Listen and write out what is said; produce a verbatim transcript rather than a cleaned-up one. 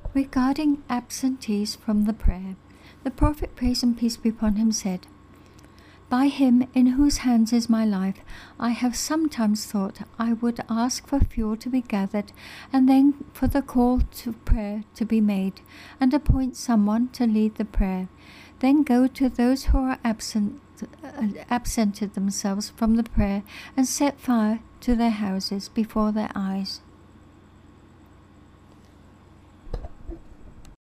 Regarding absentees from the prayer, the prophet, praise and peace be upon him, said, "By him in whose hands is my life, I have sometimes thought I would ask for fuel to be gathered, and then for the call to prayer to be made, and appoint someone to lead the prayer. Then go to those who are absent, uh, absented themselves from the prayer, and set fire to their houses before their eyes."